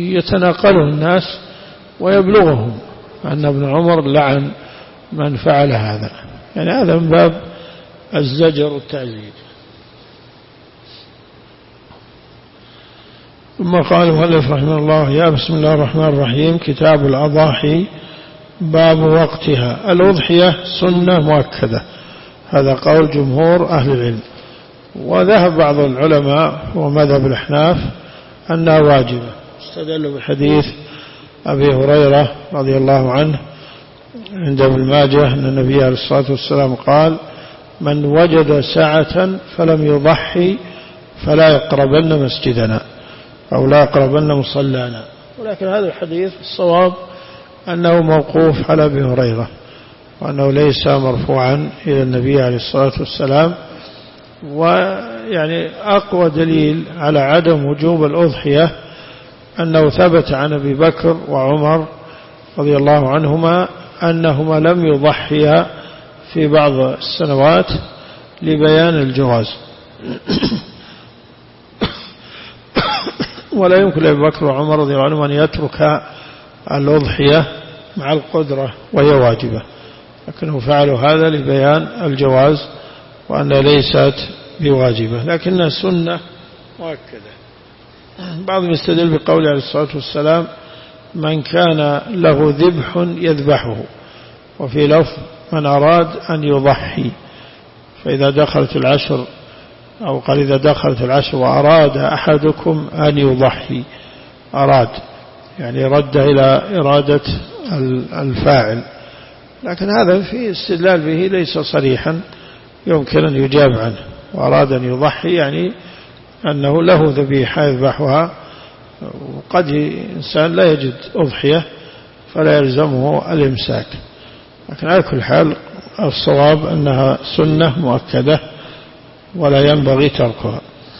يتناقله الناس ويبلغهم أن ابن عمر لعن من فعل هذا، يعني هذا من باب الزجر والتعزير. ثم قال المؤلف رحمه الله: يا بسم الله الرحمن الرحيم. كتاب الأضاحي. باب وقتها. الأضحية سنة مؤكدة، هذا قول جمهور أهل العلم، وذهب بعض العلماء ومذهب الأحناف أنها واجبة، استدلوا بحديث أبي هريرة رضي الله عنه عند ابن ماجه أن النبي عليه الصلاة والسلام قال: من وجد سعة فلم يضحي فلا يقربن مسجدنا أو لا يقربن مصلانا. ولكن هذا الحديث الصواب أنه موقوف على أبي هريرة، وأنه ليس مرفوعا إلى النبي عليه الصلاة والسلام. ويعني أقوى دليل على عدم وجوب الأضحية أنه ثبت عن أبي بكر وعمر رضي الله عنهما أنهما لم يضحيا في بعض السنوات لبيان الجواز. ولا يمكن لأبي بكر وعمر رضي الله عنهم أن يترك الأضحية مع القدرة وهي واجبة، لكنهم فعلوا هذا لبيان الجواز وأن ليست بواجبة، لكنها سنة مؤكدة. بعضهم يستدل بقوله عليه الصلاة والسلام: من كان له ذبح يذبحه، وفي لفظ: من أراد أن يضحي. فإذا دخلت العشر، أو قال إذا دخلت العشر وأراد أحدكم أن يضحي، أراد يعني رد إلى إرادة الفاعل، لكن هذا في استدلال به ليس صريحا يمكن أن يجاب عنه. وأراد أن يضحي يعني أنه له ذبيحة يذبحها، وقد إنسان لا يجد أضحية فلا يلزمه الإمساك، لكن على كل حال الصواب أنها سنة مؤكدة ولا ينبغي تركها،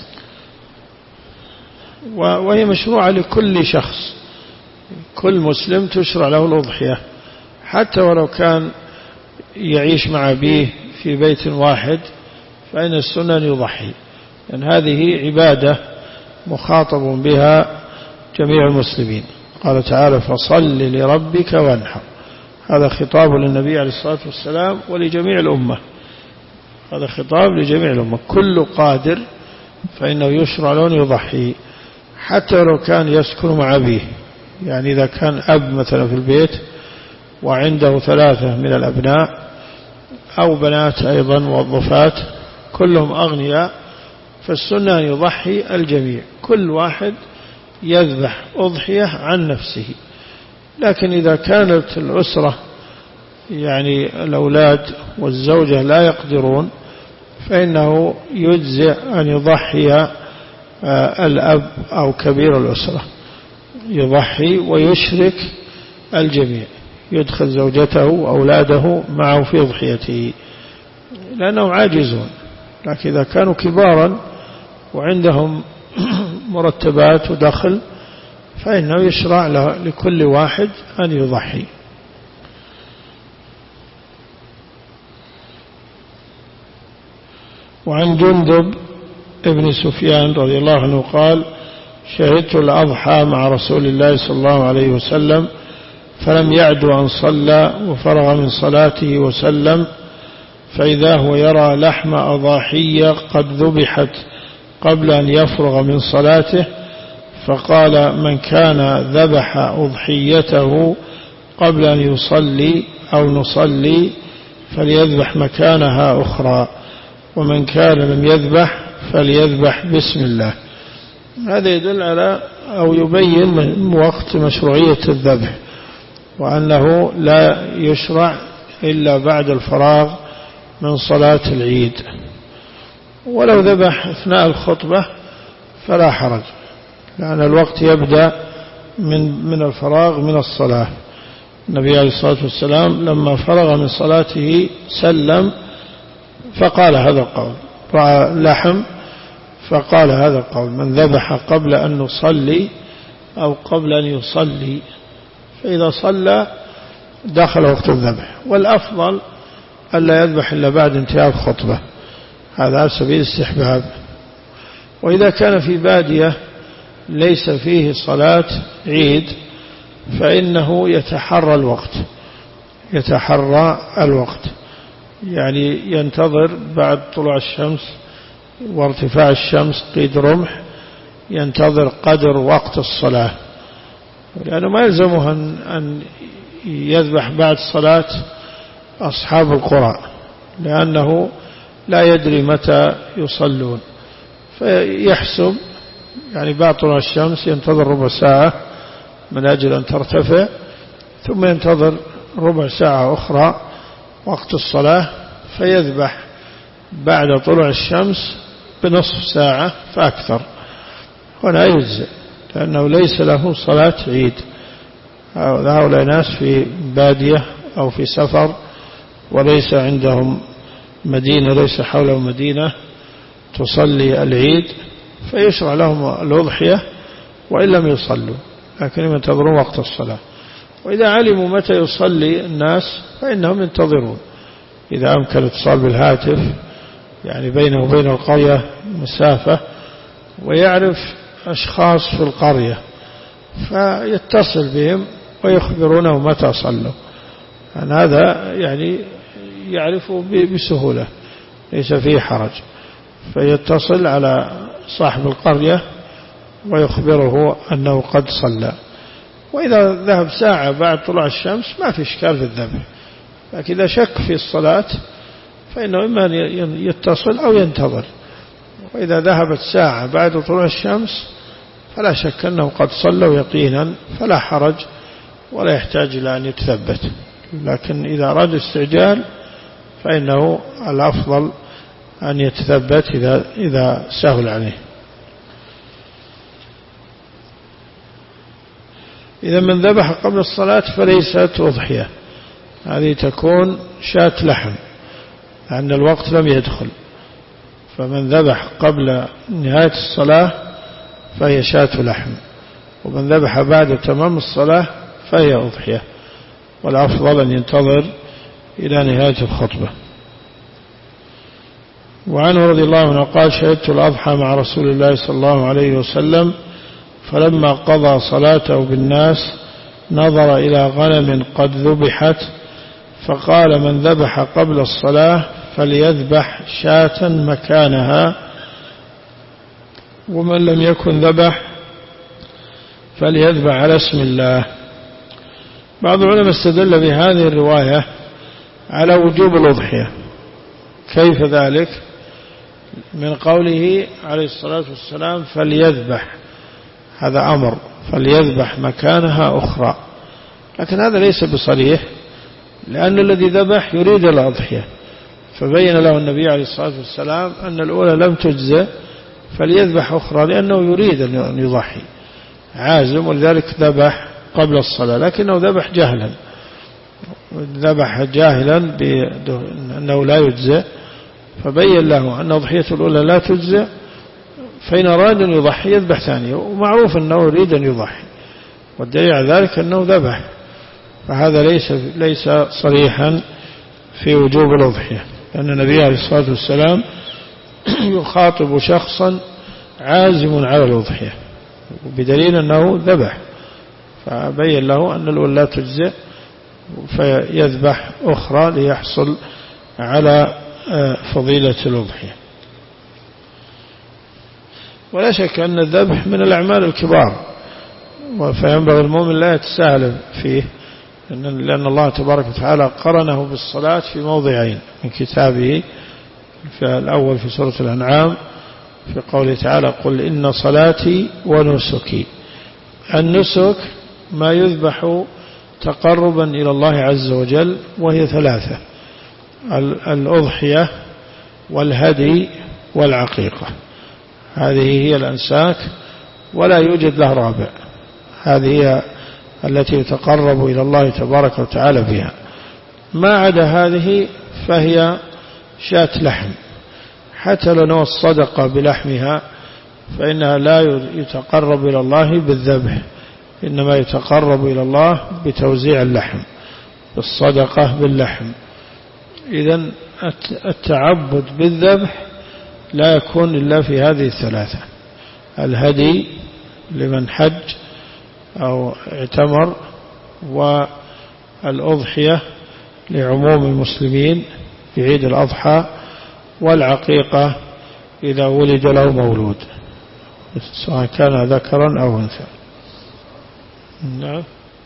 وهي مشروعة لكل شخص، كل مسلم تشرع له الأضحية، حتى ولو كان يعيش مع أبيه في بيت واحد فإن السنة يضحي، لأن هذه عبادة مخاطب بها جميع المسلمين. قال تعالى: فصل لربك وانحر. هذا خطاب للنبي عليه الصلاة والسلام ولجميع الأمة، هذا خطاب لجميع الأمة، كل قادر فإنه يشرع له أن يضحي، حتى لو كان يسكن مع أبيه. يعني إذا كان أب مثلا في البيت وعنده 3 من الأبناء أو بنات أيضا موظفات كلهم أغنياء، فالسنة أن يضحي الجميع، كل واحد يذبح أضحية عن نفسه. لكن إذا كانت الأسرة يعني الأولاد والزوجة لا يقدرون، فإنه يجزئ أن يضحي الأب أو كبير الأسرة، يضحي ويشرك الجميع، يدخل زوجته وأولاده معه في أضحيته لأنهم عاجزون. لكن إذا كانوا كبارا وعندهم مرتبات ودخل فإنه يشرع لكل واحد أن يضحي. وعن جندب ابن سفيان رضي الله عنه قال: شهدت الأضحى مع رسول الله صلى الله عليه وسلم فلم يعد أن صلى وفرغ من صلاته وسلم، فإذا هو يرى لحم أضاحية قد ذبحت قبل أن يفرغ من صلاته، فقال: من كان ذبح أضحيته قبل أن يصلي أو نصلي فليذبح مكانها أخرى، ومن كان لم يذبح فليذبح بسم الله. هذا يدل على أو يبين من وقت مشروعية الذبح، وأنه لا يشرع إلا بعد الفراغ من صلاة العيد. ولو ذبح أثناء الخطبة فلا حرج، لأن الوقت يبدأ من الفراغ من الصلاة. النبي عليه الصلاة والسلام لما فرغ من صلاته سلم فقال هذا القول، رأى لحم فقال هذا القول: من ذبح قبل أن نصلي أو قبل أن يصلي، فإذا صلى دخل وقت الذبح. والأفضل ألا يذبح إلا بعد انتهاء الخطبة، هذا على سبيل الاستحباب. وإذا كان في بادية ليس فيه صلاة عيد فإنه يتحرى الوقت، يعني ينتظر بعد طلوع الشمس وارتفاع الشمس قيد رمح، ينتظر قدر وقت الصلاة، لأنه ما يلزمه أن يذبح بعد صلاة أصحاب القرى، لأنه لا يدري متى يصلون، فيحسب يعني بعد طلوع الشمس ينتظر ربع ساعة من أجل أن ترتفع، ثم ينتظر ربع ساعة أخرى وقت الصلاة، فيذبح بعد طلوع الشمس بنصف ساعة فأكثر، ولا يجزئ لأنه ليس له صلاة عيد. هؤلاء ناس في بادية أو في سفر وليس عندهم مدينة، ليس حولهم مدينة تصلي العيد، فيشرع لهم الأضحية وإن لم يصلوا، لكن ينتظرون وقت الصلاة. وإذا علموا متى يصلي الناس فإنهم ينتظرون، إذا أمكن اتصال بالهاتف يعني بينه وبين القرية مسافة ويعرف أشخاص في القرية فيتصل بهم ويخبرونه متى صلوا، يعني هذا يعني يعرفه بسهولة ليس فيه حرج، فيتصل على صاحب القرية ويخبره أنه قد صلى. وإذا ذهب ساعة بعد طلوع الشمس ما في إشكال في الذبح، لكن إذا شك في الصلاة فإنه إما يتصل أو ينتظر. وإذا ذهبت ساعة بعد طلوع الشمس فلا شك أنه قد صلوا يقينا، فلا حرج ولا يحتاج إلى أن يتثبت، لكن إذا أراد استعجال فإنه الأفضل أن يتثبت إذا سهل عليه. إذا من ذبح قبل الصلاة فليست أضحية، هذه تكون شاة لحم لأن الوقت لم يدخل، فمن ذبح قبل نهاية الصلاة فهي شاة لحم، ومن ذبح بعد تمام الصلاة فهي أضحية، والأفضل أن ينتظر إلى نهاية الخطبة. وعنه رضي الله عنه قال: شهدت الأضحى مع رسول الله صلى الله عليه وسلم، فلما قضى صلاته بالناس نظر إلى غنم قد ذبحت فقال: من ذبح قبل الصلاة فليذبح شاة مكانها، ومن لم يكن ذبح فليذبح على اسم الله. بعض العلماء استدل بهذه الرواية على وجوب الأضحية. كيف ذلك؟ من قوله عليه الصلاة والسلام فليذبح، هذا أمر، فليذبح مكانها أخرى، لكن هذا ليس بصريح، لأن الذي ذبح يريد الأضحية، فبين له النبي عليه الصلاة والسلام أن الأولى لم تجزئ فليذبح أخرى، لأنه يريد أن يضحي عازم، ولذلك ذبح قبل الصلاة، لكنه ذبح جهلا، ذبح جاهلا بأنه لا يجزئ، فبين له أن أضحية الأولى لا تجزئ، فإن أراد أن يضحي يذبح ثانية، ومعروف أنه يريد أن يضحي، والدليل على ذلك أنه ذبح، فهذا ليس صريحا في وجوب الأضحية، لأن النبي عليه الصلاة والسلام يخاطب شخصا عازم على الأضحية بدليل أنه ذبح، فبين له أن الأولى لا تجزئ فيذبح أخرى ليحصل على فضيلة الأضحية. ولا شك أن الذبح من الأعمال الكبار، فينبغي المؤمن لا يتساهل فيه، لأن الله تبارك وتعالى قرنه بالصلاة في موضعين من كتابه، في الأول في سورة الأنعام في قوله تعالى: قل إن صلاتي ونسكي. النسك ما يذبح تقربا إلى الله عز وجل، وهي ثلاثة: الأضحية والهدي والعقيقة، هذه هي الأنساك ولا يوجد له رابع، هذه هي التي يتقرب إلى الله تبارك وتعالى بها. ما عدا هذه فهي شاة لحم، حتى لو الصدقة بلحمها فإنها لا يتقرب إلى الله بالذبح، إنما يتقرب إلى الله بتوزيع اللحم، بالصدقة باللحم. إذن التعبد بالذبح لا يكون إلا في هذه الثلاثة: الهدي لمن حج أو اعتمر، والأضحية لعموم المسلمين في عيد الأضحى، والعقيقة إذا ولد له مولود سواء كان ذكرا أو أنثى. نعم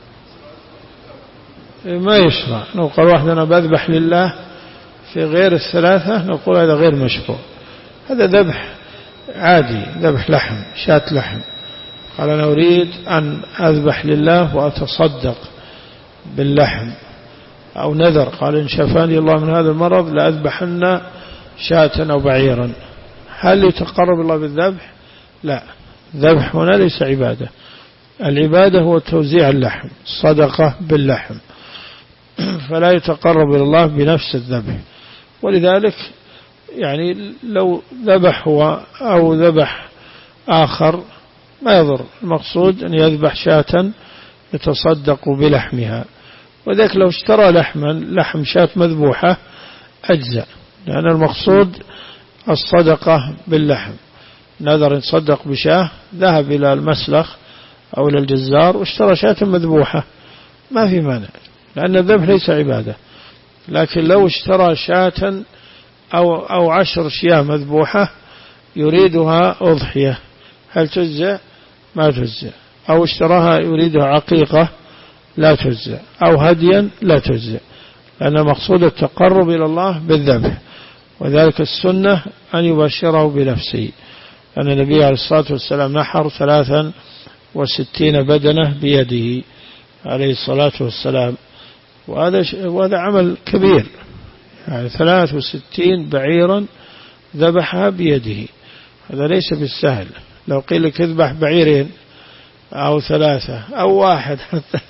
ما يشرع نقول واحد أنا بذبح لله في غير الثلاثة، نقول هذا غير مشروع، هذا ذبح عادي، ذبح لحم، شاة لحم. قال أنا أريد أن أذبح لله وأتصدق باللحم، أو نذر قال إن شفاني الله من هذا المرض لأذبحن شاة أو بعيرا، هل يتقرب الله بالذبح؟ لا، الذبح هنا ليس عبادة، العبادة هو توزيع اللحم، صدقة باللحم، فلا يتقرب إلى الله بنفس الذبح. ولذلك يعني لو ذبح هو أو ذبح آخر ما يضر، المقصود أن يذبح شاة يتصدق بلحمها. وذلك لو اشترى لحم شاة مذبوحة أجزاء، لأن المقصود الصدقة باللحم. نذر يتصدق بشاه، ذهب إلى المسلخ أو إلى الجزار واشترى شاة مذبوحة ما في مانع، لأن الذبح ليس عبادة. لكن لو اشترى شاة أو 10 شياه مذبوحة يريدها أضحية، هل تجزئ؟ ما تجزئ. أو اشتراها يريدها عقيقة لا تجزئ، أو هديا لا تجزئ، لأن مقصود التقرب إلى الله بالذبح. وذلك السنة أن يبشره بنفسه، أن النبي عليه الصلاة والسلام نحر 63 بدنة بيده عليه الصلاة والسلام، وهذا عمل كبير، يعني 63 بعيرا ذبحها بيده، هذا ليس بالسهل. لو قيل لك اذبح بعيرين أو 3 أو 1 حتى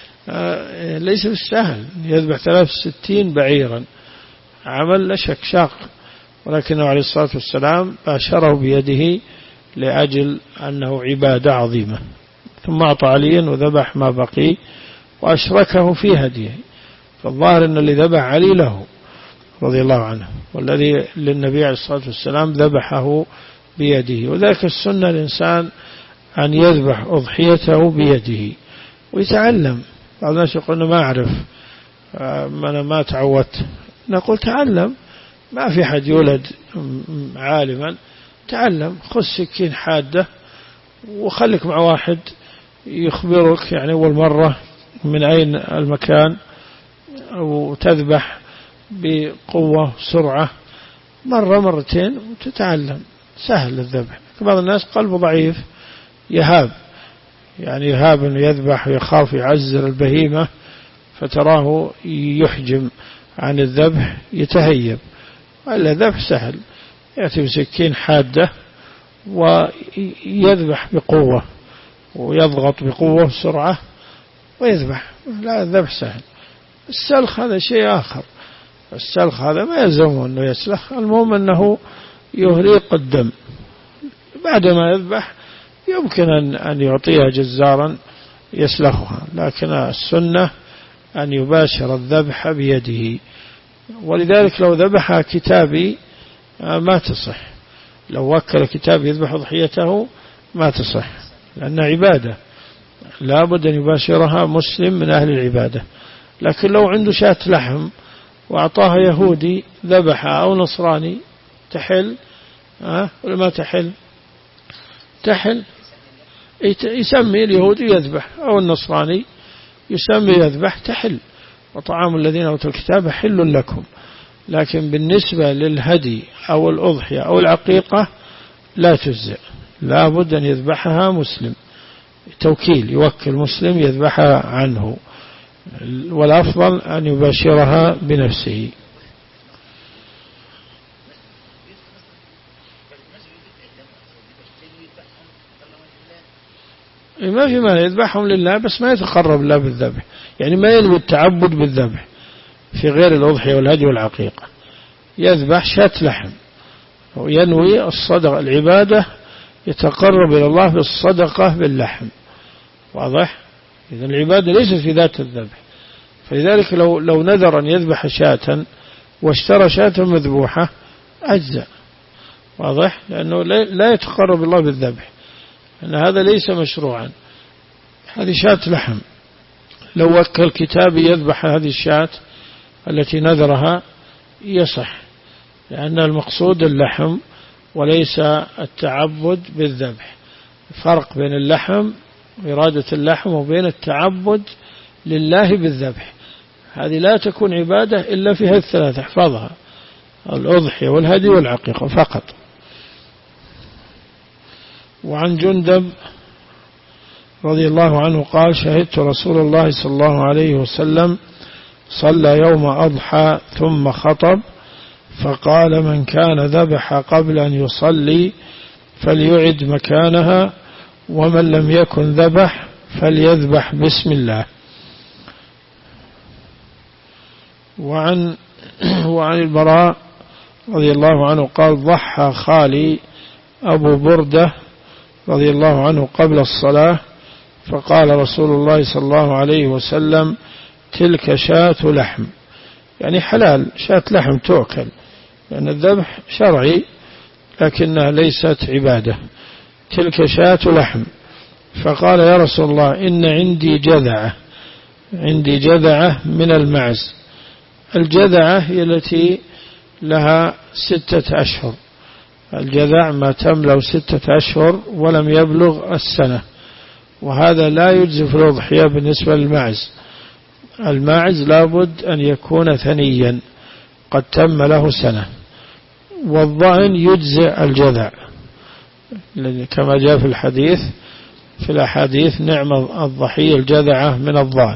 ليس بالسهل، يذبح 63 بعيرا، عمل لا شك شاق، ولكنه عليه الصلاة والسلام باشره بيده لأجل أنه عبادة عظيمة. ثم أعطى عليا وذبح ما بقي وأشركه في هديه، فالظاهر أن اللي ذبح علي له رضي الله عنه، والذي للنبي عليه الصلاة والسلام ذبحه بيده. وذلك السنة الإنسان أن يذبح أضحيته بيده ويتعلم. بعض الناس يقول ما أعرف، أنا ما تعودت، نقول تعلم، ما في حد يولد عالما، تعلم، خذ سكين حادة وخليك مع واحد يخبرك يعني أول مرة من أين المكان، وتذبح بقوة سرعة مرة مرتين وتتعلم، سهل الذبح. بعض الناس قلبه ضعيف يهاب، يعني يهاب أنه يذبح ويخاف يعزل البهيمة، فتراه يحجم عن الذبح يتهيب. الذبح سهل، يأتي بسكين حادة ويذبح بقوة ويضغط بقوة وسرعة ويذبح، لا الذبح سهل. السلخ هذا شيء آخر، السلخ هذا ما يلزمه أنه يسلخ، المهم أنه يهريق الدم، بعدما يذبح يمكن أن يعطيها جزارا يسلخها، لكن السنة أن يباشر الذبح بيده. ولذلك لو ذبح كتابي ما تصح، لو وكل كتاب يذبح ضحيته ما تصح، لأن عبادة لا بد أن يباشرها مسلم من أهل العبادة. لكن لو عنده شاة لحم وأعطاها يهودي ذبحها أو نصراني تحل ولا ما تحل؟ تحل، يسمي اليهودي يذبح أو النصراني يسمي يذبح، تحل. وطعام الذين أوتوا الكتاب حل لكم. لكن بالنسبة للهدي أو الأضحية أو العقيقة لا تجزئ، لا بد أن يذبحها مسلم، توكيل، يوكل مسلم يذبحها عنه، والأفضل أن يباشرها بنفسه. ما في مانع يذبحهم لله، بس ما يتقرب الله بالذبح، يعني ما ينوي التعبد بالذبح في غير الأضحية والهدي والعقيقة. يذبح شاة لحم وينوي الصدقة، العبادة يتقرب إلى الله بالصدقة باللحم، واضح؟ إذن العبادة ليست في ذات الذبح. فلذلك لو نذر أن يذبح شاة واشترى شاة مذبوحة أجزاء، واضح؟ لأنه لا يتقرب الله بالذبح. أن هذا ليس مشروعا. هذه شاة لحم، لو وكل كتابي يذبح هذه الشاة التي نذرها يصح، لأن المقصود اللحم وليس التعبد بالذبح. فرق بين اللحم وإرادة اللحم وبين التعبد لله بالذبح. هذه لا تكون عبادة إلا في هذه الثلاثة، احفظها: الأضحية والهدي والعقيقة فقط. وعن جندب رضي الله عنه قال: شهدت رسول الله صلى الله عليه وسلم صلى يوم أضحى ثم خطب فقال: من كان ذبح قبل أن يصلي فليعد مكانها، ومن لم يكن ذبح فليذبح بسم الله. وعن البراء رضي الله عنه قال: ضحى خالي أبو بردة رضي الله عنه قبل الصلاة فقال رسول الله صلى الله عليه وسلم: تلك شاة لحم، يعني حلال، شاة لحم تؤكل، لأن الذبح شرعي لكنها ليست عبادة. تلك شاة لحم. فقال: يا رسول الله إن عندي جذعة من المعز. الجذعة هي التي لها 6 أشهر. الجذع ما تملأ 6 أشهر ولم يبلغ السنة، وهذا لا يجزي في الأضحية بالنسبة للماعز. الماعز لابد أن يكون ثنيا قد تم له سنة. والضأن يجزئ الجذع كما جاء في الأحاديث: نعم الضحية الجذعة من الضأن،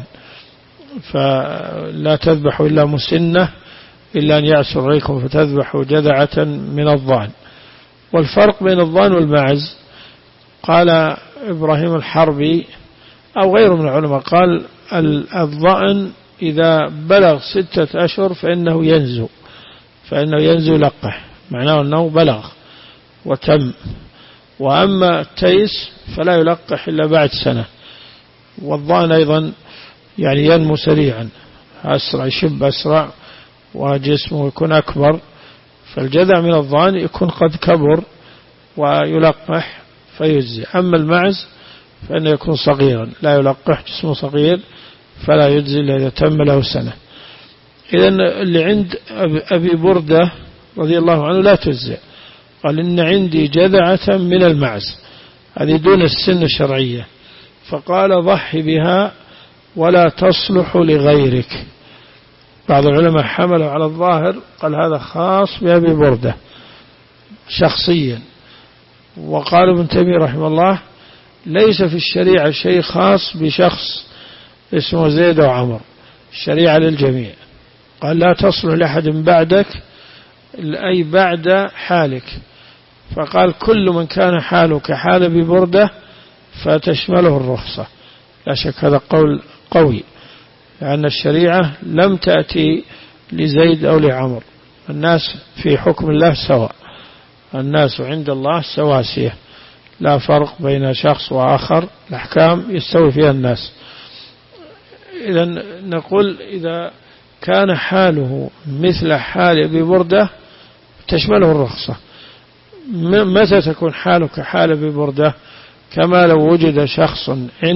فلا تذبحوا إلا مسنة إلا أن يعسر عليكم فتذبحوا جذعة من الضأن. والفرق بين الضأن والماعز قال إبراهيم الحربي أو غيره من العلماء، قال: الضأن إذا بلغ 6 أشهر فإنه ينزو لقح، معناه أنه بلغ وتم. وأما التيس فلا يلقح إلا بعد سنة. والضأن أيضا يعني ينمو سريعا، أسرع، يشب أسرع وجسمه يكون أكبر. فالجذع من الضأن يكون قد كبر ويلقح فيجزي. أما المعز فإنه يكون صغيرا لا يلقح، جسمه صغير فلا يجزي إلا إذا تم له سنة. إذن اللي عند أبي بردة رضي الله عنه لا تجزئ. قال: إن عندي جذعة من المعز، هذه دون السن الشرعية. فقال: ضحي بها ولا تصلح لغيرك. بعض العلماء حملوا على الظاهر، قال هذا خاص بأبي بردة شخصيا. وقال ابن تيمية رحمه الله: ليس في الشريعة شيء خاص بشخص اسمه زيد وعمر، الشريعة للجميع. قال: لا تصلح لأحد بعدك، أي بعد حالك. فقال: كل من كان حاله كحال أبي بردة فتشمله الرخصة. لا شك هذا قول قوي، لأن الشريعة لم تأتي لزيد أو لعمر. الناس في حكم الله سواء، الناس عند الله سواسية، لا فرق بين شخص وآخر، الأحكام يستوي فيها الناس. إذن نقول إذا كان حاله مثل حال أبي بردة تشمله الرخصة. متى تكون حاله كحال أبي بردة؟ كما لو وجد شخص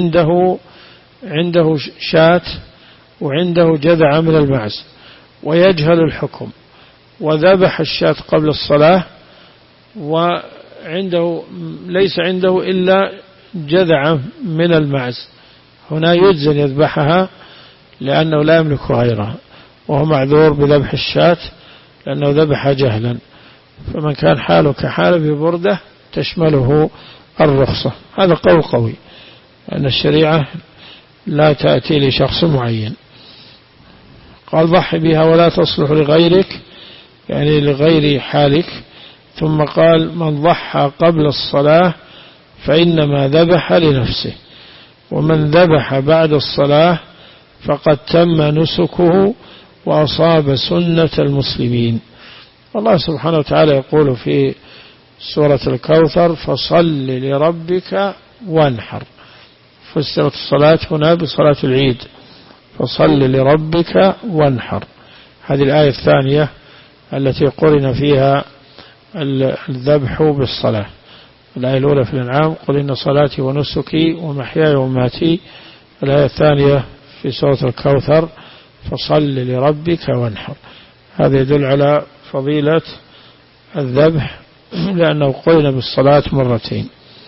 عنده شاة وعنده جذع من المعز ويجهل الحكم، وذبح الشاة قبل الصلاة، وعنده ليس عنده إلا جذع من المعز، هنا يجزي يذبحها لأنه لا يملك غيرها، وهو معذور بذبح الشاة لأنه ذبح جهلا. فمن كان حاله كحال أبي بردة تشمله الرخصة. هذا قول قوي، أن الشريعة لا تأتي لشخص معين. قال: ضحي بها ولا تصلح لغيرك، يعني لغير حالك. ثم قال: من ضحى قبل الصلاة فإنما ذبح لنفسه، ومن ذبح بعد الصلاة فقد تم نسكه وأصاب سنة المسلمين. الله سبحانه وتعالى يقول في سورة الكوثر: فصل لربك وانحر. فسرت الصلاة هنا بصلاة العيد، فصل لربك وانحر. هذه الآية الثانية التي قرن فيها الذبح بالصلاة. الآية الأولى في الأنعام قل إن صلاتي ونسكي ومحياي ومماتي. الآية الثانية في سورة الكوثر فصل لربك وانحر. هذا يدل على فضيلة الذبح لأنه قرن بالصلاة مرتين.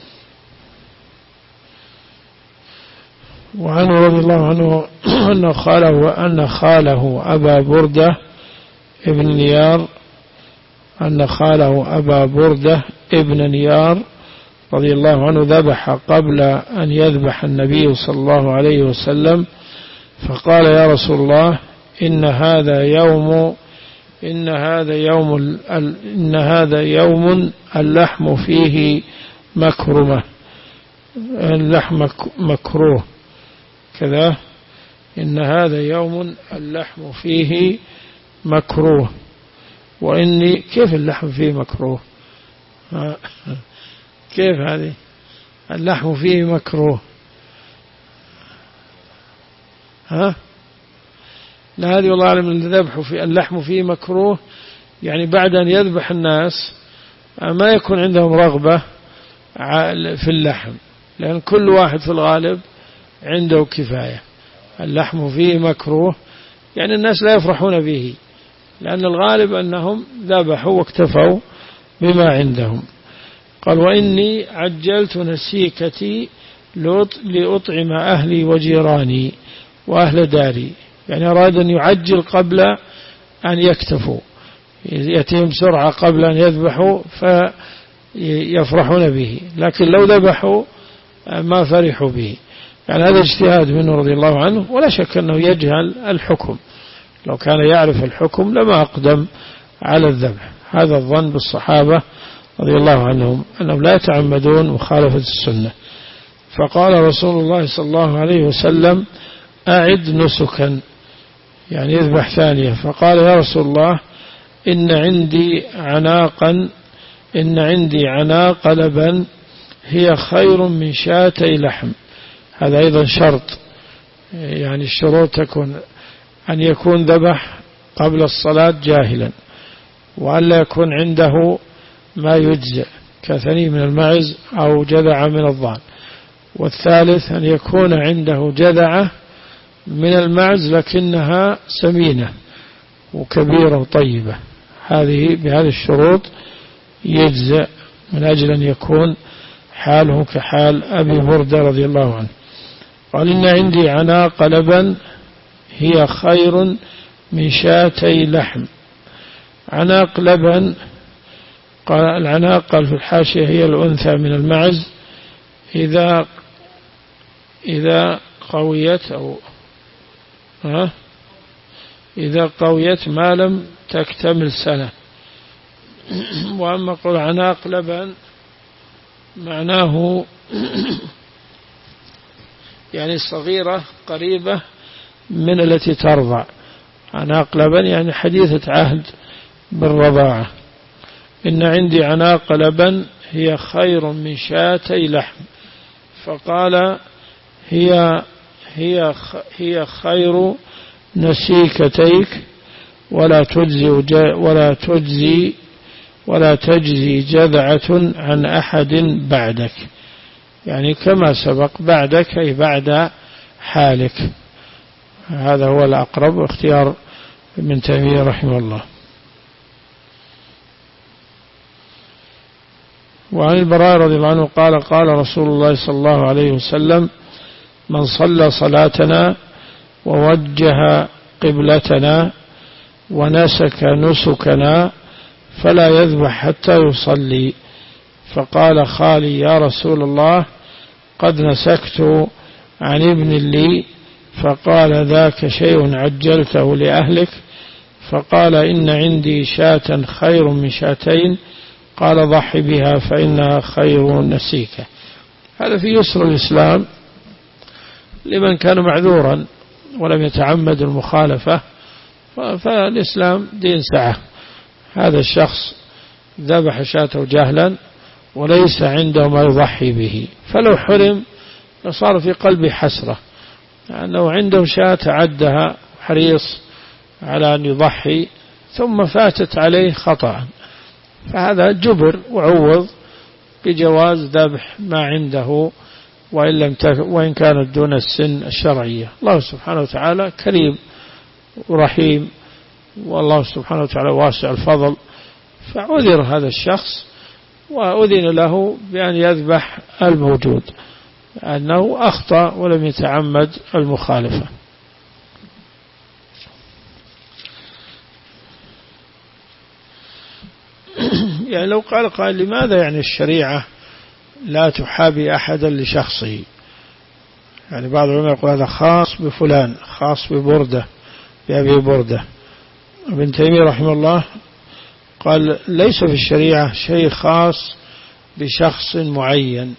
وعنه رضي الله عنه أن خاله أبا بردة ابن نيار رضي الله عنه ذبح قبل أن يذبح النبي صلى الله عليه وسلم، فقال يا رسول الله إن هذا يوم اللحم فيه مكرمة، اللحم مكروه كذا، إن هذا يوم اللحم فيه مكروه. وإني كيف اللحم فيه مكروه؟ كيف هذه اللحم فيه مكروه؟ لا، هذه والله أعلم الذبح في اللحم فيه مكروه، يعني بعد أن يذبح الناس ما يكون عندهم رغبة في اللحم، لأن كل واحد في الغالب عنده كفاية. اللحم فيه مكروه يعني الناس لا يفرحون به، لأن الغالب أنهم ذبحوا واكتفوا بما عندهم. قال وإني عجلت نسيكتي لأطعم أهلي وجيراني وأهل داري، يعني أراد أن يعجل قبل أن يكتفوا، يأتيهم سرعة قبل أن يذبحوا فيفرحون به، لكن لو ذبحوا ما فرحوا به. يعني هذا اجتهاد منه رضي الله عنه، ولا شك أنه يجهل الحكم، لو كان يعرف الحكم لما أقدم على الذبح. هذا الظن بالصحابة رضي الله عنهم أنهم لا يتعمدون مخالفة السنة. فقال رسول الله صلى الله عليه وسلم أعد نسكا، يعني يذبح ثانية. فقال يا رسول الله إن عندي عناق لبن هي خير من شاتي لحم. هذا أيضا شرط، يعني الشروط تكون أن يكون ذبح قبل الصلاة جاهلا، وأن لا يكون عنده ما يجزئ كثني من المعز أو جذع من الضان. والثالث أن يكون عنده جذعة من المعز لكنها سمينة وكبيرة وطيبة، بهذه الشروط يجزئ، من أجل أن يكون حاله كحال أبي بردة رضي الله عنه. قال إن عندي عناق لبن هي خير من شاتي لحم. عناق لبن، قال العناق قال في الحاشية هي الأنثى من المعز إذا قويت ما لم تكتمل سنة. وأما قول عناق لبن معناه يعني صغيرة قريبة من التي ترضع. عناق لبن يعني حديثة عهد بالرضاعة. إن عندي عناق لبن هي خير من شاتي لحم. فقال هي خير نسيكتيك ولا تجزي جذعة عن أحد بعدك، يعني كما سبق بعدك أي بعد حالك. هذا هو الأقرب، واختيار ابن تيمية رحمه الله. وعن البراء رضي الله عنه قال قال رسول الله صلى الله عليه وسلم من صلى صلاتنا ووجه قبلتنا ونسك نسكنا فلا يذبح حتى يصلي. فقال خالي يا رسول الله قد نسكت عن ابن لي. فقال ذاك شيء عجلته لأهلك. فقال إن عندي شاة خير من شاتين. قال ضحي بها فإنها خير نسيكة. هذا في يسر الإسلام لمن كان معذورا ولم يتعمد المخالفة، فالإسلام دين سعة. هذا الشخص ذبح شاته جهلا وليس عنده ما يضحي به، فلو حرم صار في قلبه حسرة لأنه عنده شاة عدها حريص على أن يضحي ثم فاتت عليه خطأ، فهذا جبر وعوض بجواز ذبح ما عنده وإن كانت دون السن الشرعية. الله سبحانه وتعالى كريم ورحيم، والله سبحانه وتعالى واسع الفضل، فعذر هذا الشخص وأذن له بأن يذبح الموجود، أنه أخطأ ولم يتعمد المخالفة. يعني لو قال قائل لماذا يعني الشريعة لا تحابي أحدا لشخصه؟ يعني بعض العلماء يقول هذا خاص بفلان، خاص ببردة، بأبي بردة. ابن تيمية رحمه الله قال ليس في الشريعة شيء خاص بشخص معين.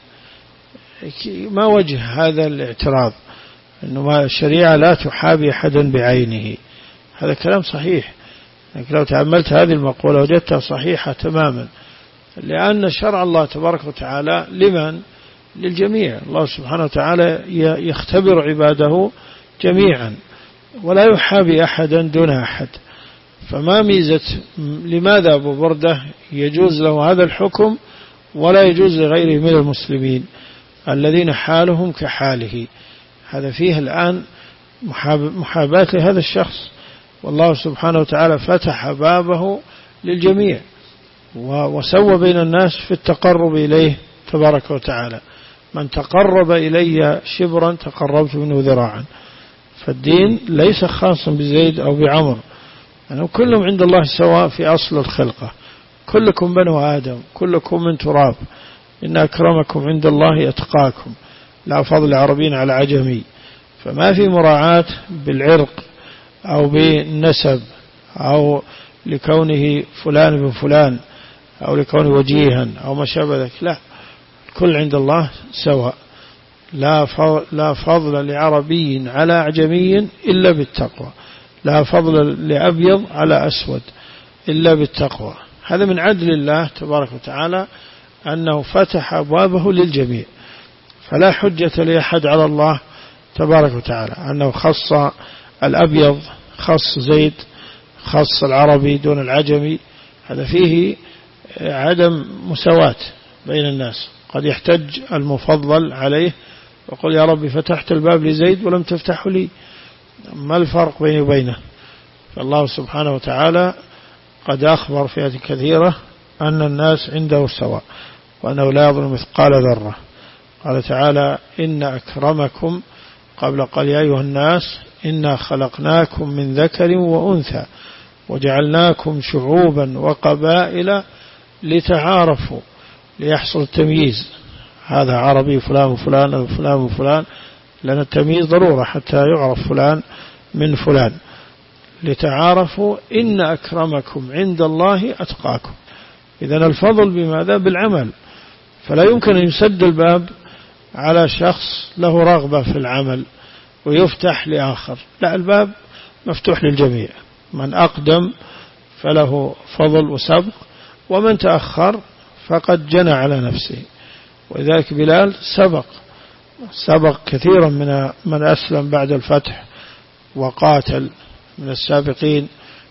ما وجه هذا الاعتراض أنه الشريعة لا تحابي أحدا بعينه؟ هذا كلام صحيح، لكن لو تأملت هذه المقولة وجدتها صحيحة تماما، لأن شرع الله تبارك وتعالى لمن؟ للجميع. الله سبحانه وتعالى يختبر عباده جميعا ولا يحابي أحدا دون أحد. فما ميزة لماذا أبو بردة يجوز له هذا الحكم ولا يجوز لغيره من المسلمين الذين حالهم كحاله؟ هذا فيه الآن محاباة لهذا الشخص، والله سبحانه وتعالى فتح بابه للجميع وسوى بين الناس في التقرب إليه تبارك وتعالى. من تقرب إلي شبرا تقربت منه ذراعا. فالدين ليس خاصا بزيد أو بعمر، يعني كلهم عند الله سواء في أصل الخلقة، كلكم بنو آدم، كلكم من تراب، إن أكرمكم عند الله أتقاكم، لا فضل عربي على عجمي. فما في مراعاة بالعرق أو بالنسب أو لكونه فلان بن فلان أو لكونه وجيها أو ما شابه ذلك، لا، كل عند الله سواء. لا فضل لعربي على أعجمي إلا بالتقوى، لا فضل لأبيض على أسود إلا بالتقوى. هذا من عدل الله تبارك وتعالى أنه فتح أبوابه للجميع، فلا حجة لأحد على الله تبارك وتعالى أنه خص الأبيض، خص زيد، خص العربي دون العجمي. هذا فيه عدم مساواة بين الناس. قد يحتج المفضل عليه ويقول يا ربي فتحت الباب لزيد ولم تفتحه لي، ما الفرق بيني وبينه؟ فالله سبحانه وتعالى قد أخبر في آيات كثيرة أن الناس عنده سواء وأنه لا يظلم مثقال ذرة. قال تعالى إن أكرمكم، قبل قال يا أيها الناس إنا خلقناكم من ذكر وأنثى وجعلناكم شعوبا وقبائل لتعارفوا ليحصل التمييز، هذا عربي فلان وفلان أو فلان وفلان، لأن التمييز ضرورة حتى يعرف فلان من فلان. لتعارفوا إن أكرمكم عند الله أتقاكم. إذن الفضل بماذا؟ بالعمل. فلا يمكن أن يسد الباب على شخص له رغبة في العمل ويفتح لآخر، لا، الباب مفتوح للجميع. من أقدم فله فضل وسبق، ومن تأخر فقد جنى على نفسه. ولذلك بلال سبق كثيرا من أسلم بعد الفتح وقاتل من السابقين،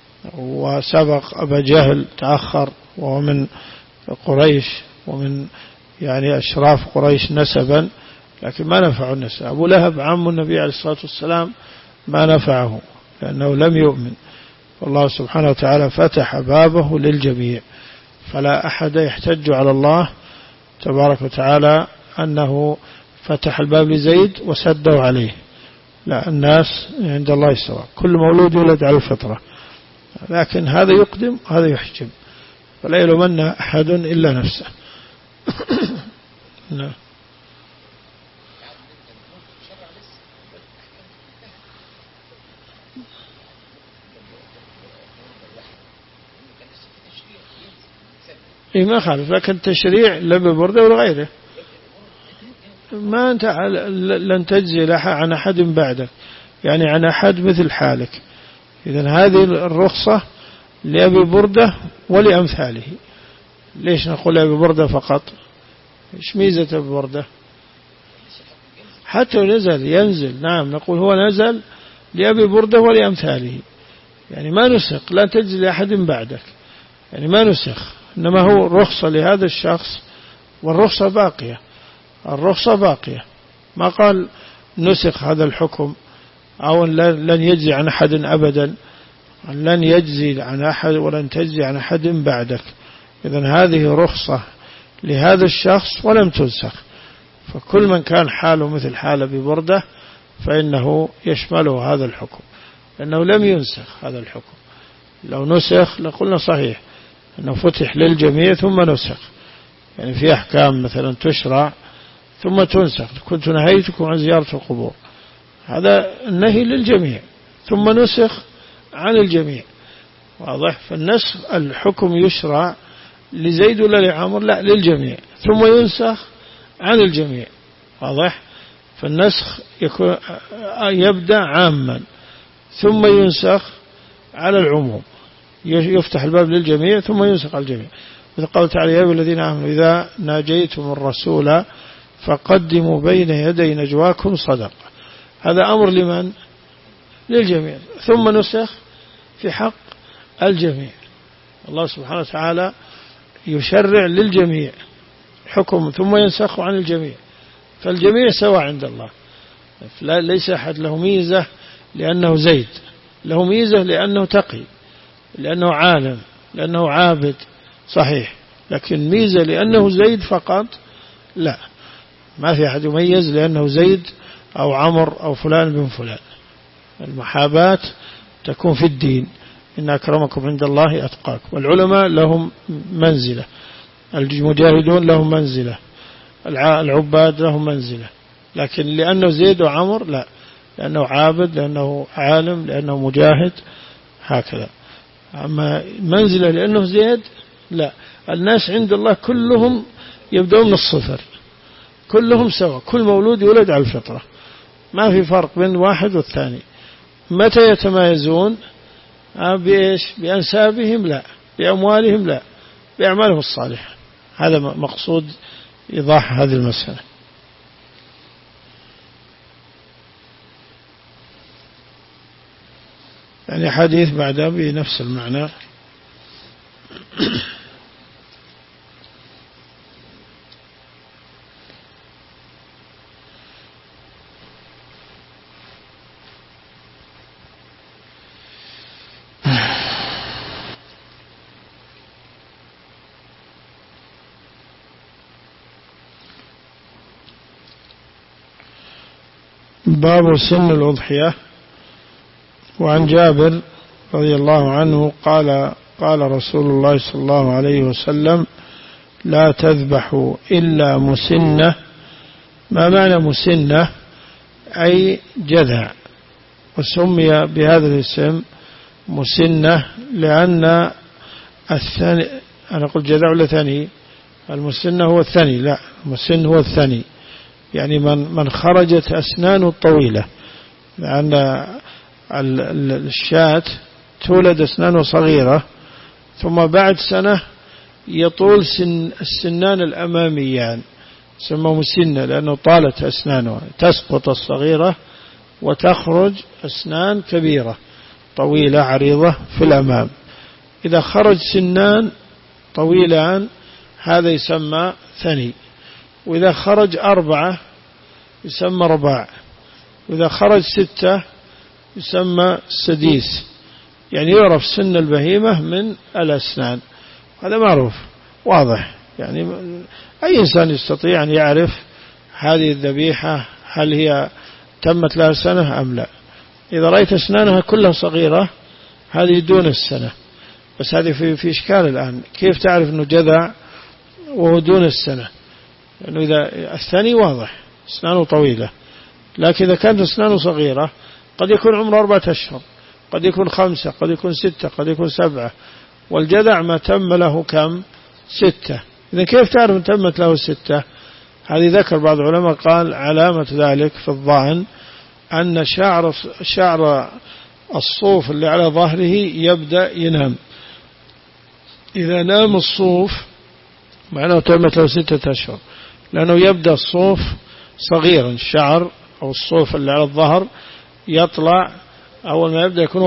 وسبق أبا جهل تأخر وهو من قريش ومن يعني أشراف قريش نسبا، لكن ما نفعه النسب. أبو لهب عم النبي عليه الصلاة والسلام ما نفعه لأنه لم يؤمن. والله سبحانه وتعالى فتح بابه للجميع، فلا أحد يحتج على الله تبارك وتعالى أنه فتح الباب لزيد وسده عليه، لا، الناس عند الله سواء، كل مولود يولد على الفطرة، لكن هذا يقدم هذا يحجب، فلا يلومن أحد إلا نفسه. نعم. ما خالف، لكن التشريع لا ببردة ولا غيره، ما أنت لن تجزي عن أحد بعدك، يعني عن أحد مثل حالك. إذن هذه الرخصة لأبي بردة ولأمثاله. ليش نقول أبي بردة فقط؟ إيش ميزة أبي بردة؟ حتى ينزل، نعم، نقول هو نزل لأبي بردة ولأمثاله، يعني ما نسخ، لا تجزي لأحد بعدك، يعني ما نسخ، إنما هو رخصة لهذا الشخص والرخصة باقية، الرخصة باقية. ما قال نسخ هذا الحكم أو لن يجزي عن أحد أبدا، لن يجزي عن أحد ولن تجزي عن أحد بعدك. إذن هذه رخصة لهذا الشخص ولم تنسخ، فكل من كان حاله مثل حال أبي بردة فإنه يشمله هذا الحكم، لأنه لم ينسخ هذا الحكم. لو نسخ لقلنا صحيح أنه فتح للجميع ثم نسخ، يعني في أحكام مثلا تشرع ثم تنسخ، كنت نهيتكم عن زيارة القبور، هذا النهي للجميع ثم نسخ عن الجميع، واضح؟ فالنسخ الحكم يشرع لزيد ولا لعمر؟ لا، للجميع ثم ينسخ عن الجميع، واضح؟ فالنسخ يبدأ عاما ثم ينسخ على العموم، يفتح الباب للجميع ثم ينسخ على الجميع. مثل قال تعالى: يا أيها الذين آمنوا إذا ناجيتم الرسول فقدموا بين يدي نجواكم صدقة. هذا أمر لمن؟ للجميع، ثم نسخ في حق الجميع. الله سبحانه وتعالى يشرع للجميع حكم ثم ينسخ عن الجميع، فالجميع سواء عند الله. ليس أحد له ميزة لأنه زيد، له ميزة لأنه تقي، لأنه عالم، لأنه عابد، صحيح، لكن ميزة لأنه زيد فقط لا، ما في أحد يميز لأنه زيد أو عمر أو فلان بن فلان. المحاباة تكون في الدين، إن أكرمكم عند الله أتقاكم. والعلماء لهم منزلة، المجاهدون لهم منزلة، العباد لهم منزلة، لكن لأنه زيد وعمر لا، لأنه عابد، لأنه عالم، لأنه مجاهد، هكذا. أما منزلة لأنه زيد لا. الناس عند الله كلهم يبدأون من الصفر، كلهم سوا، كل مولود يولد على الفطرة، ما في فرق بين واحد والثاني. متى يتمايزون؟ بإيش؟ بأنسابهم لا، بأموالهم لا، بأعمالهم الصالحة. هذا مقصود إيضاح هذه المسألة. يعني حديث بعده بنفس المعنى. باب سن الأضحية. وعن جابر رضي الله عنه قال: قال رسول الله صلى الله عليه وسلم: لا تذبحوا إلا مسنة. ما معنى مسنة؟ أي جذع، وسمي بهذا الاسم مسنة لأن الثاني، أنا قلت جذع ولا ثاني؟ المسنة هو الثاني، لا، المسن هو الثاني، يعني من خرجت أسنانه الطويلة، لأن الشاة تولد أسنانه صغيرة ثم بعد سنة يطول السنان الأماميان، سموه مسنة لأنه طالت أسنانه، تسقط الصغيرة وتخرج أسنان كبيرة طويلة عريضة في الأمام. إذا خرج سنان طويلان هذا يسمى ثني، وإذا خرج 4 يسمى رباع، وإذا خرج 6 يسمى سديس. يعني يعرف سن البهيمة من الأسنان، هذا معروف واضح. يعني أي إنسان يستطيع أن يعرف هذه الذبيحة هل هي تمت لها سنة أم لا. إذا رأيت أسنانها كلها صغيرة هذه دون السنة، بس هذه في إشكال الآن، كيف تعرف أنه جذع وهو دون السنة؟ لأنه إذا الثاني واضح أسنانه طويلة، لكن إذا كانت أسنانه صغيرة قد يكون عمره 4 أشهر، قد يكون 5، قد يكون 6، قد يكون 7، والجذع ما تم له كم؟ 6. إذا كيف تعرف أن تمت له 6؟ هذه ذكر بعض العلماء قال علامة ذلك في الظان أن شعر الصوف اللي على ظهره يبدأ ينام. إذا نام الصوف معناه تمت له 6 أشهر، لأنه يبدأ الصوف صغيرا، الشعر أو الصوف اللي على الظهر يطلع أول ما يبدأ يكون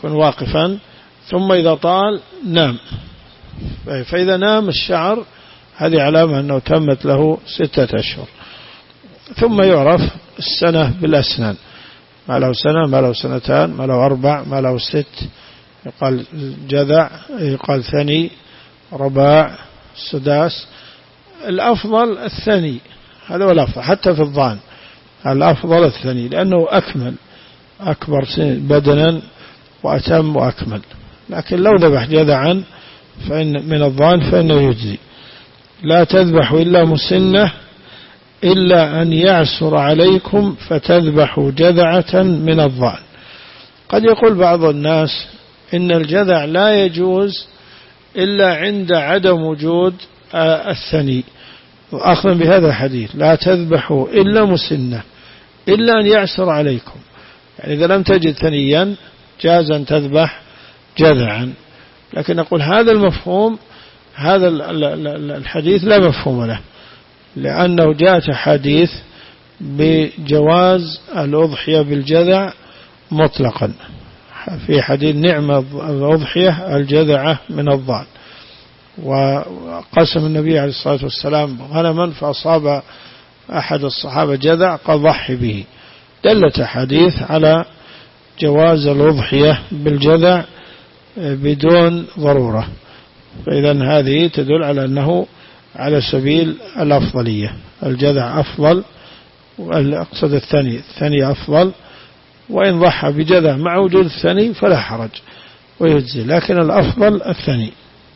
واقفا، ثم إذا طال نام. فإذا نام الشعر هذه علامة أنه تمت له 6 أشهر. ثم يعرف السنة بالأسنان، ما له سنة، ما له سنتان، ما له 4، ما له 6، يقال جذع، يقال ثني، رباع، سداس. الأفضل الثني، هذا هو الأفضل حتى في الظان، الأفضل الثني لأنه أكمل، أكبر بدنا وأتم وأكمل. لكن لو ذبح جذعا فإن من الظان فإنه يجزي. لا تذبح إلا مسنة إلا أن يعسر عليكم فتذبحوا جذعة من الظان. قد يقول بعض الناس إن الجذع لا يجوز إلا عند عدم وجود الثني، وأخذا بهذا الحديث لا تذبحوا إلا مسنة إلا أن يعسر عليكم، يعني إذا لم تجد ثنيا جاز أن تذبح جذعا. لكن نقول هذا المفهوم، هذا الحديث لا مفهوم له، لأنه جاءت حديث بجواز الأضحية بالجذع مطلقا، في حديث نعم الأضحية الجذعة من الضأن. وقسم النبي عليه الصلاة والسلام غنما فأصاب أحد الصحابة جذع قال ضحي به، دلت حديث على جواز الأضحية بالجذع بدون ضرورة. فإذا هذه تدل على أنه على سبيل الأفضلية، الجذع أفضل، أقصد الثاني أفضل، وإن ضحى بجذع مع وجود الثاني فلا حرج ويجزي، لكن الأفضل الثاني.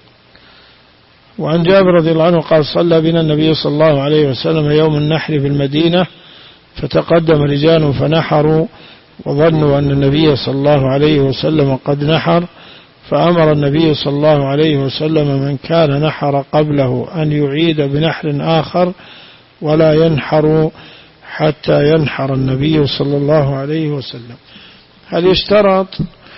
وعن جابر رضي الله عنه قال صلى بنا النبي صلى الله عليه وسلم يوم النحر في المدينة فتقدم رجال فنحروا وظنوا أن النبي صلى الله عليه وسلم قد نحر، فأمر النبي صلى الله عليه وسلم من كان نحر قبله أن يعيد بنحر آخر ولا ينحر حتى ينحر النبي صلى الله عليه وسلم. هل يشترط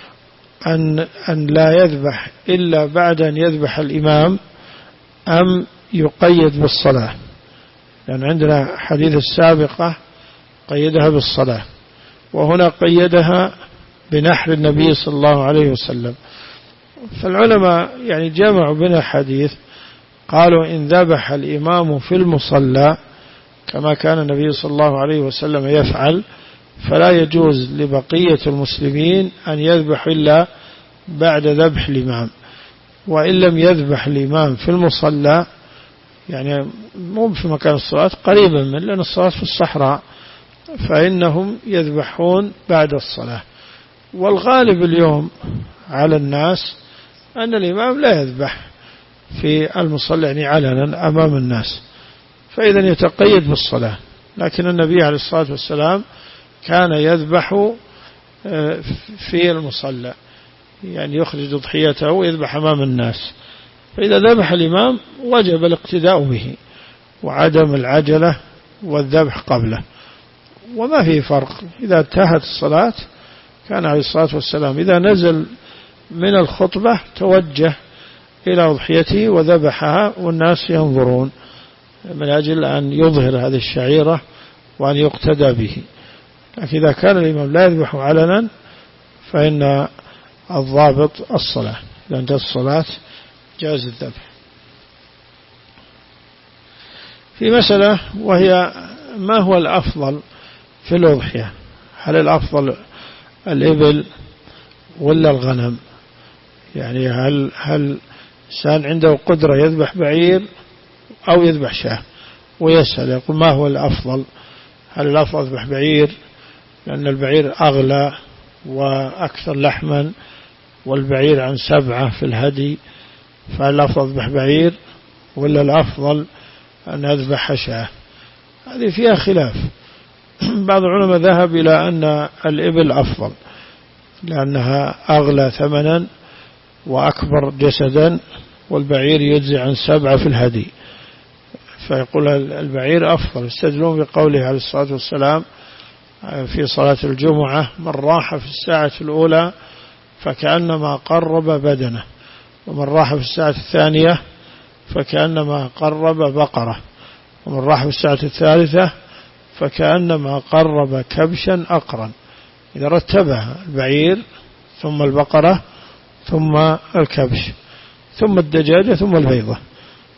أن لا يذبح إلا بعد أن يذبح الإمام أم يقيد بالصلاة؟ لأن عندنا حديث السابقة قيدها بالصلاة، وهنا قيدها بنحر النبي صلى الله عليه وسلم. فالعلماء يعني جمعوا بين الحديث، قالوا إن ذبح الإمام في المصلى كما كان النبي صلى الله عليه وسلم يفعل فلا يجوز لبقية المسلمين أن يذبح إلا بعد ذبح الإمام. وإن لم يذبح الإمام في المصلى، يعني مو في مكان الصلاة، قريبا من، لأن الصلاة في الصحراء، فإنهم يذبحون بعد الصلاة. والغالب اليوم على الناس أن الإمام لا يذبح في المصلى يعني علنا أمام الناس، فإذا يتقيد بالصلاة. لكن النبي عليه الصلاة والسلام كان يذبح في المصلى، يعني يخرج ضحيته ويذبح أمام الناس، فإذا ذبح الإمام وجب الاقتداء به وعدم العجلة والذبح قبله. وما في فرق إذا انتهت الصلاة، كان عليه الصلاة والسلام إذا نزل من الخطبة توجه إلى أضحيته وذبحها والناس ينظرون، من أجل أن يظهر هذه الشعيرة وأن يقتدى به. لكن إذا كان الإمام لا يذبح علنا فإن الضابط الصلاة، إذا انتهت الصلاة جاز الذبح. في مسألة وهي ما هو الأفضل في الأضحية؟ هل الأفضل الإبل ولا الغنم؟ يعني هل إنسان عنده قدرة يذبح بعير أو يذبح شاة ويسأل يقول ما هو الأفضل؟ هل الأفضل يذبح بعير لأن البعير أغلى وأكثر لحما، والبعير عن 7 في الهدي، فهل الأفضل يذبح بعير ولا الأفضل أن يذبح شاة؟ هذه فيها خلاف. بعض العلماء ذهب إلى أن الإبل أفضل لأنها أغلى ثمنا وأكبر جسدا، والبعير يجزي عن 7 في الهدي، فيقول البعير أفضل. يستدلون بقوله عليه الصلاة والسلام في صلاة الجمعة من راح في الساعة الأولى فكأنما قرب بدنه، ومن راح في الساعة الثانية فكأنما قرب بقرة، ومن راح في الساعة الثالثة فكأنما قرب كبشا أقرا. إذا رتبها البعير ثم البقرة ثم الكبش ثم الدجاجة ثم البيضة،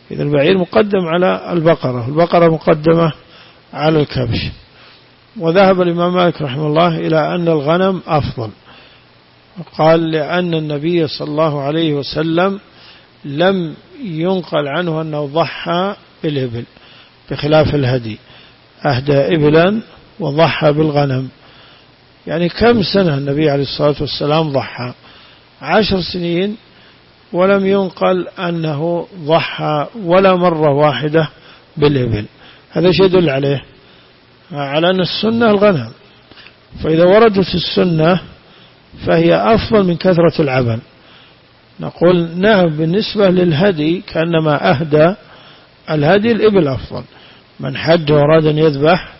إذا البعير مقدم على البقرة، البقرة مقدمة على الكبش. وذهب الإمام مالك رحمه الله إلى أن الغنم أفضل، قال لأن النبي صلى الله عليه وسلم لم ينقل عنه أنه ضحى بالإبل بخلاف الهدي، أهدى إبلا وضحى بالغنم. يعني كم سنة النبي عليه الصلاة والسلام ضحى؟ 10 سنين، ولم ينقل أنه ضحى ولا مرة واحدة بالإبل. هذا شيء يدل على أن السنة الغنم. فإذا وردت السنة فهي أفضل من كثرة العمل. نقول نعم بالنسبة للهدي كأنما أهدى الهدي الإبل أفضل. من حج وأراد أن يذبح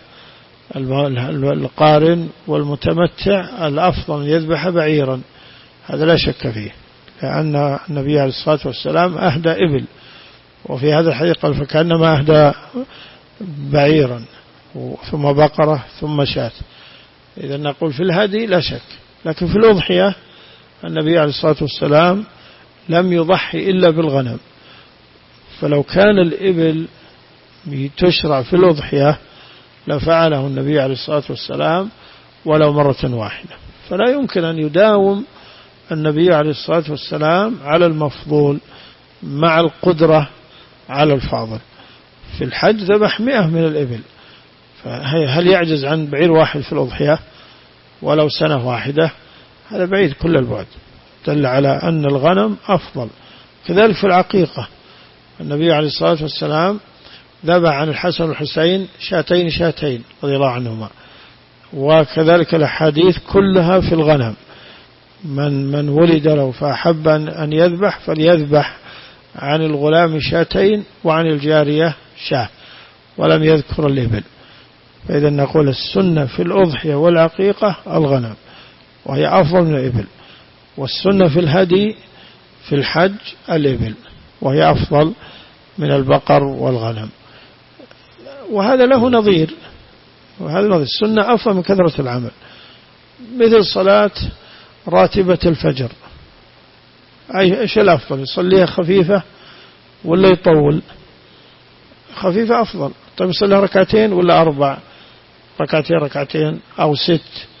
القارن والمتمتع الأفضل أن يذبح بعيرا، هذا لا شك فيه، لأن النبي عليه الصلاة والسلام أهدى إبل، وفي هذا الحديث قال فكأنما أهدى بعيرا ثم بقرة ثم شاة. إذا نقول في الهدي لا شك، لكن في الأضحية النبي عليه الصلاة والسلام لم يضحي إلا بالغنم. فلو كان الإبل تشرع في الأضحية لفعله النبي عليه الصلاة والسلام ولو مرة واحدة. فلا يمكن أن يداوم النبي عليه الصلاة والسلام على المفضول مع القدرة على الفاضل. في الحج ذبح 100 من الإبل، فهل يعجز عن بعير واحد في الأضحية ولو سنة واحدة؟ هذا بعيد كل البعد، دل على أن الغنم أفضل. كذلك في العقيقة النبي عليه الصلاة والسلام ذبح عن الحسن والحسين شاتين رضي الله عنهما. وكذلك الأحاديث كلها في الغنم، من ولد له فأحب أن يذبح فليذبح عن الغلام شاتين وعن الجارية شاة، ولم يذكر الإبل. فإذا نقول السنة في الأضحية والعقيقة الغنم، وهي أفضل من الإبل. والسنة في الهدي في الحج الإبل، وهي أفضل من البقر والغنم. وهذا له نظير، السنة أفضل من كثرة العمل. مثل صلاة راتبة الفجر، إيش الأفضل؟ يصليها خفيفة ولا يطول؟ خفيفة أفضل. طيب يصليها ركعتين ولا 4 ركعتين أو 6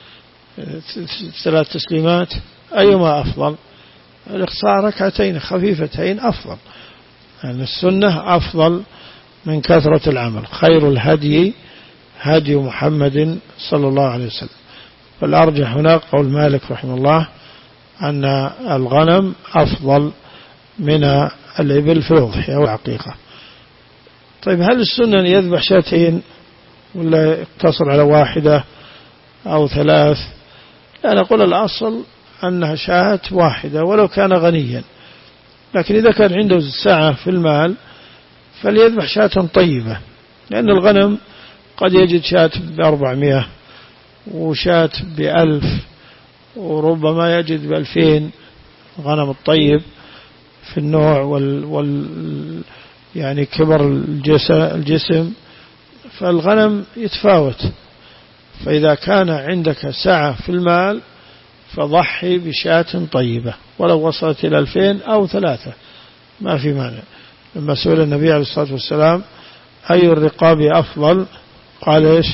3 تسليمات؟ أيما أفضل؟ الاقصاء ركعتين خفيفتين أفضل. يعني السنة أفضل من كثرة العمل. خير الهدي هدي محمد صلى الله عليه وسلم. فالأرجح هنا قول مالك رحمه الله أن الغنم أفضل من الإبل في الأضحية والعقيقة. طيب هل السنة أن يذبح شاتين ولا يقتصر على 1 أو 3؟ لا، نقول الأصل أنها شاة واحدة ولو كان غنيا. لكن إذا كان عنده سعة في المال فليذبح شاة طيبة، لأن الغنم قد يجد شاة ب400 وشاة ب1000 وربما يجد ب2000. غنم الطيب في النوع يعني كبر الجسم، فالغنم يتفاوت. فإذا كان عندك سعة في المال فضحي بشاة طيبة ولو وصلت إلى 2000 أو 3 ما في مانع. لما سئل النبي عليه الصلاة والسلام أي الرقاب أفضل؟ قال إيش؟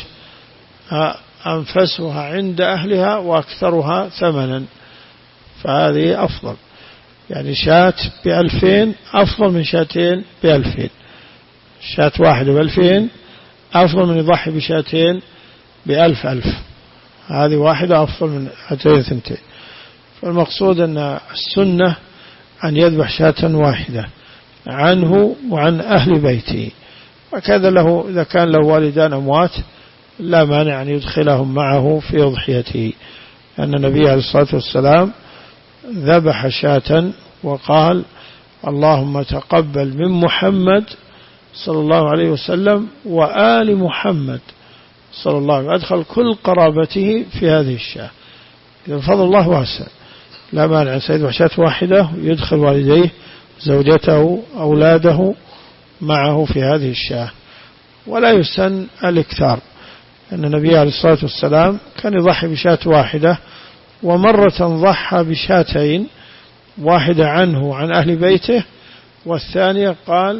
أنفسها عند أهلها وأكثرها ثمنا، فهذه أفضل. يعني شاة ب2000 أفضل من شاتين ب2000. شاة واحدة ب2000 أفضل من يضحي بشاتين ب1000. هذه واحدة أفضل من هاتين 2. فالمقصود أن السنة أن يذبح شاة واحدة عنه وعن أهل بيته. وكذا له إذا كان له والدان أموات لا مانع أن يدخلهم معه في أضحيته، لأن النبي عليه الصلاة والسلام ذبح شاة وقال اللهم تقبل من محمد صلى الله عليه وسلم وآل محمد صلى الله عليه وسلم، أدخل كل قرابته في هذه الشاة. إذا فضل الله واسع، لا مانع سيذبح شاة واحدة ويدخل والديه زوجته أولاده معه في هذه الشاة. ولا يسن الاكثار، أن النبي عليه الصلاة والسلام كان يضحي بشاة واحدة، ومرة ضحى بشاتين، واحدة عنه وعن أهل بيته، والثانية قال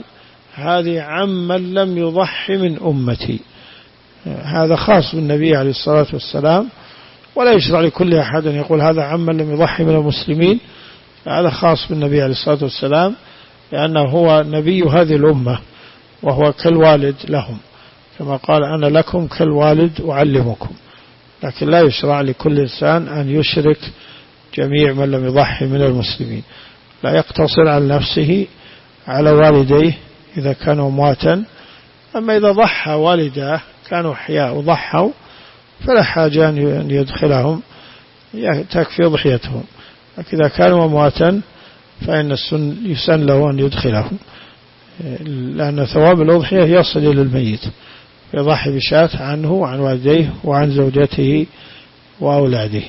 هذه عمن لم يضحي من أمتي. هذا خاص بالنبي عليه الصلاة والسلام، ولا يشرع لكل أحد أن يقول هذا عمن لم يضحي من المسلمين. هذا خاص بالنبي عليه الصلاة والسلام، لأنه هو نبي هذه الأمة وهو كالوالد لهم، كما قال أنا لكم كالوالد أعلمكم. لكن لا يشرع لكل إنسان أن يشرك جميع من لم يضحي من المسلمين، لا يقتصر على نفسه على والديه إذا كانوا أمواتا. أما إذا ضحى والداه كانوا أحياء وضحوا فلا حاجة أن يدخلهم، تكفي ضحيتهم. لكن إذا كانوا أمواتا فإن يسن له أن يدخلهم، لأن ثواب الأضحية يصل إلى الميت، يضحي بشاة عنه وعن والديه وعن زوجته وأولاده.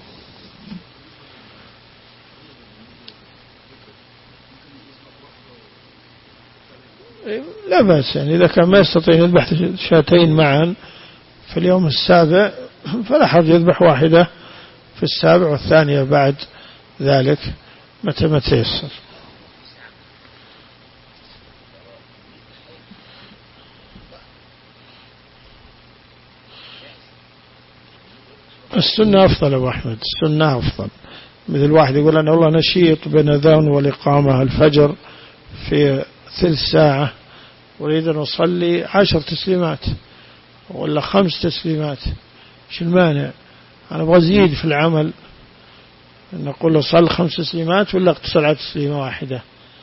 لا بأس، يعني إذا كان ما يستطيع يذبح شاتين معا في اليوم السابع فلا حرج يذبح واحدة في السابع والثانية بعد ذلك متى تيسر. السنة أفضل أبو أحمد، السنة أفضل. مثل واحد يقول أنا والله نشيط بين الأذان والإقامة الفجر في ثلث ساعة، أريد أن أصلي 10 تسليمات ولا 5 تسليمات، إيش المانع؟ أنا أبغى أزيد في العمل، نقول له صل 5 تسليمات ولا اقتصر على تسليمة واحدة.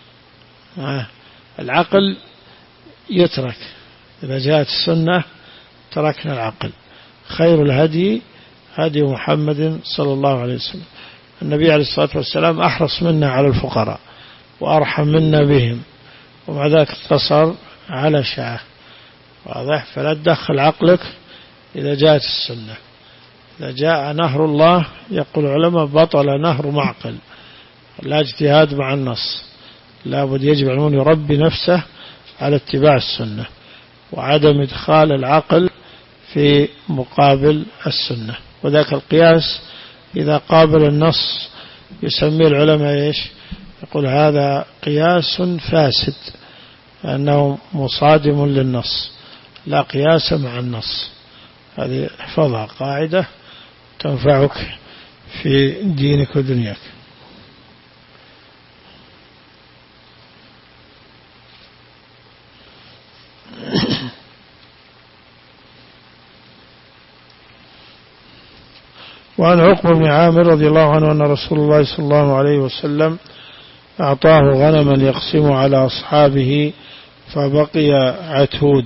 العقل يترك، إذا جاءت السنة تركنا العقل. خير الهدي هدي محمد صلى الله عليه وسلم. النبي عليه الصلاة والسلام أحرص منا على الفقراء وأرحم منا بهم، ومع ذلك اقتصر على شاة. واضح؟ فلا تدخل عقلك إذا جاءت السنة. إذا جاء نهر الله يقول العلماء بطل نهر معقل، لا اجتهاد مع النص، لا بد يجب على المؤمن يربي نفسه على اتباع السنة وعدم إدخال العقل في مقابل السنة. وذاك القياس إذا قابل النص يسميه العلماء إيش؟ يقول هذا قياس فاسد، لأنه مصادم للنص، لا قياس مع النص. هذه احفظها قاعدة تنفعك في دينك ودنياك. وعن عقبة بن عامر رضي الله عنه أن رسول الله صلى الله عليه وسلم أعطاه غنما يقسم على أصحابه فبقي عتود.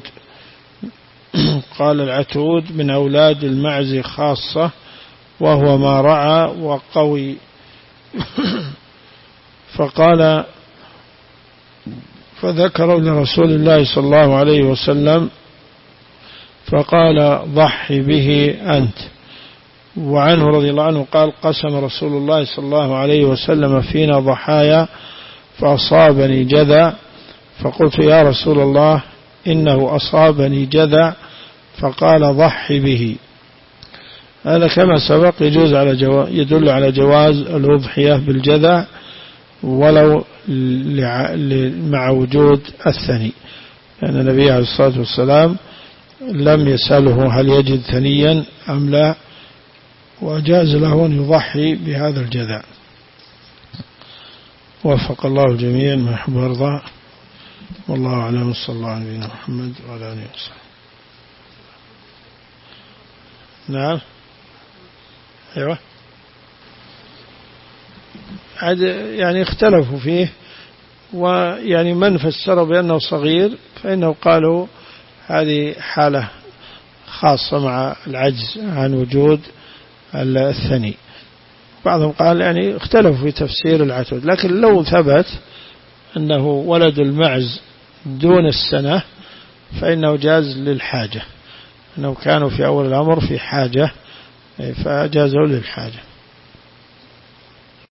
قال العتود من أولاد المعز خاصة، وهو ما رعى وقوي. فذكر لرسول الله صلى الله عليه وسلم فقال ضحي به أنت. وعنه رضي الله عنه قال قسم رسول الله صلى الله عليه وسلم فينا ضحايا فأصابني جذع، فقلت يا رسول الله إنه أصابني جذع، فقال ضحي به. هذا كما سبق يدل على جواز الأضحية بالجذع ولو مع وجود الثني، لأن النبي عليه الصلاة والسلام لم يسأله هل يجد ثنيا أم لا، وجاز له أن يضحي بهذا الجذع. وفق الله الجميع ما يحب ويرضى، والله أعلم. صلى الله على نبينا محمد وعلى آله وصحبه. نعم، أيوة، يعني اختلفوا فيه، ويعني من فسر بأنه صغير فإنه قالوا هذه حالة خاصة مع العجز عن وجود الثني. بعضهم قال يعني اختلفوا في تفسير العتود، لكن لو ثبت أنه ولد المعز دون السنة فإنه جاز للحاجة، أنه كانوا في أول الأمر في حاجة فجازوا للحاجة.